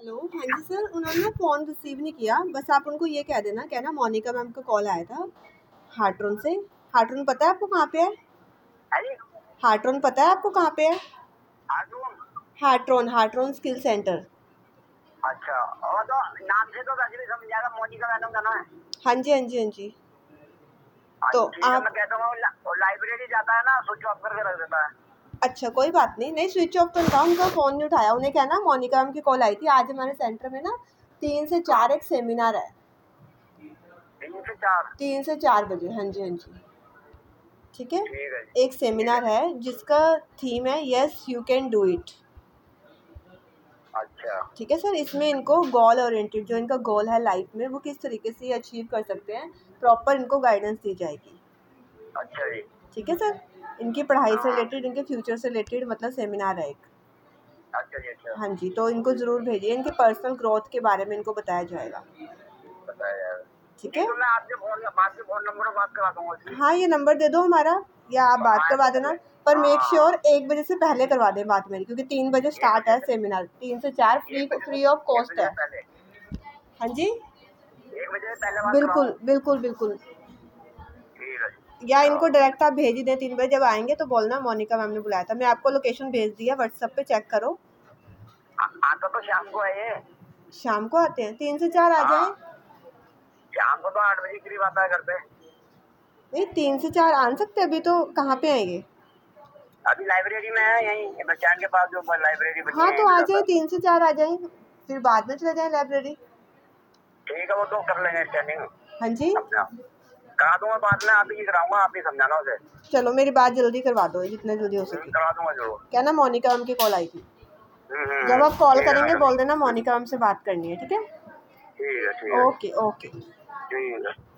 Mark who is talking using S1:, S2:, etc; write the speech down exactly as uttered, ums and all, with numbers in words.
S1: Hello, हाँ जी sir, उन्होंने ना फ़ोन रिसीव नहीं किया। बस आप उनको ये कह देना, कहना मोनिका मैम का कॉल आया था हार्ट्रॉन से। हार्ट्रॉन पता है आपको कहाँ पे है?
S2: अरे
S1: हार्ट्रॉन पता है आपको कहाँ पे है?
S2: हार्ट्रॉन।
S1: Hartron Hartron skill centre.
S2: अच्छा, और तो नाम से तो वैसे भी समझ जाएगा, मोनिका मैडम का नाम है।
S1: हाँ जी हाँ जी हाँ जी। तो
S2: ठीक है,
S1: आप
S2: मैं कहता हूँ ला, लाइब्रेरी जाता है ना, स्विच ऑफ करके रख देता है।
S1: अच्छा, कोई बात नहीं। नहीं, स्विच ऑफ तो नहीं था, उनका फ़ोन नहीं उठाया। उन्हें कहना मोनिका मैम की कॉल आई थी। आज हमारे सेंटर में ना तीन से चार एक सेमिनार है।
S2: तीन से चार
S1: तीन से चार बजे, हाँ जी हाँ जी। ठीक है,
S2: ठीक है जी,
S1: एक सेमिनार है जिसका थीम है yes you can do it.
S2: अच्छा
S1: ठीक है सर, इसमें इनको गोल ओरिएंटेड, जो इनका गोल है लाइफ में, वो किस तरीके से ये अचीव कर सकते हैं, प्रॉपर इनको गाइडेंस दी जाएगी।
S2: अच्छा जी।
S1: ठीक है सर, इनकी पढ़ाई से
S2: हाँ,
S1: रिलेटेड, इनके फ्यूचर से रिलेटेड मतलब सेमिनार है एक।
S2: अच्छा जी, अच्छा
S1: हाँ जी, तो इनको ज़रूर भेजिए। इनके पर्सनल ग्रोथ के बारे में इनको बताया जाएगा।
S2: बताया जाएगा।
S1: ठीक
S2: नहीं
S1: है,
S2: तो मैं आपके फोन आपके फोन नंबर पर बात करा दूंगा उसकी।
S1: हाँ, ये नंबर दे दो हमारा, या आप बात
S2: हाँ,
S1: करवा
S2: ऐसे कर
S1: देना।
S2: ले।
S1: पर मेक
S2: हाँ,
S1: श्योर एक बजे से पहले करवा दें बात मेरी, क्योंकि तीन बजे
S2: एक
S1: स्टार्ट
S2: बजे
S1: है
S2: से
S1: सेमिनार। तीन से चार फ्री
S2: एक बजे से
S1: फ्री ऑफ
S2: एक
S1: कॉस्ट
S2: बजे से
S1: है।
S2: पहले
S1: हाँ जी,
S2: एक बजे से पहले बात कराऊँ।
S1: बिल्कुल बिल्कुल बिल्कुल।
S2: ठीक है जी।
S1: या
S2: हाँ,
S1: इनको डायरेक्ट आप भेज ही दें। तीन बजे जब आएंगे तो बोलना मोनिका मैम ने बुलाया था। मैं आपको लोकेशन भेज दी है व्हाट्सएप पे, चेक करो।
S2: आ- आता तो शाम को है ये।
S1: शाम को आते हैं, तीन से चार आ
S2: हाँ,
S1: जाएं।
S2: शाम को तो आठ बजे करीब आता है घर पे।
S1: नहीं, तीन से चार आ सकते, अभी तो कहाँ पे आएंगे?
S2: अभी लाइब्रेरी में है, यहीं बस स्टैंड के पास जो लाइब्रेरी बनी
S1: हाँ,
S2: है
S1: तो
S2: यहीं पे
S1: आ
S2: जाता
S1: जाए,
S2: है।
S1: तीन से चार आ जाएं, फिर बाद में चले जाएं लाइब्रेरी।
S2: ठीक है, वो तो कर लेंगे स्टैंडिंग
S1: हाँ जी,
S2: अपने आप। करा दूंगा बाद में, आप ही कराऊंगा, आप ही समझाना उसे।
S1: चलो मेरी बात जल्दी करवा दो, जितना जल्दी हो
S2: हम्म,
S1: सके।
S2: करा दूंगा जरूर।
S1: क्या ना, मोनिका मैम की कॉल आई थी।
S2: हम्म हम्म,
S1: जब आप कॉल
S2: ठीक है
S1: करेंगे
S2: मैडम।
S1: बोल देना मोनिका मैम से बात करनी है। ठीक है,
S2: ठीक है ठीक है
S1: ओके ओके।
S2: ठीक है।